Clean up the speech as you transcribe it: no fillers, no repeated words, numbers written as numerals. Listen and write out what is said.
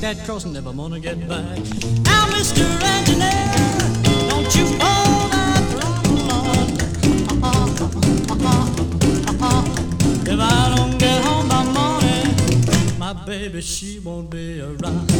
that cross, never gonna get back. Now, Mr. Engineer, don't you know that Lord? If I don't get home by morning, my baby, she won't be around.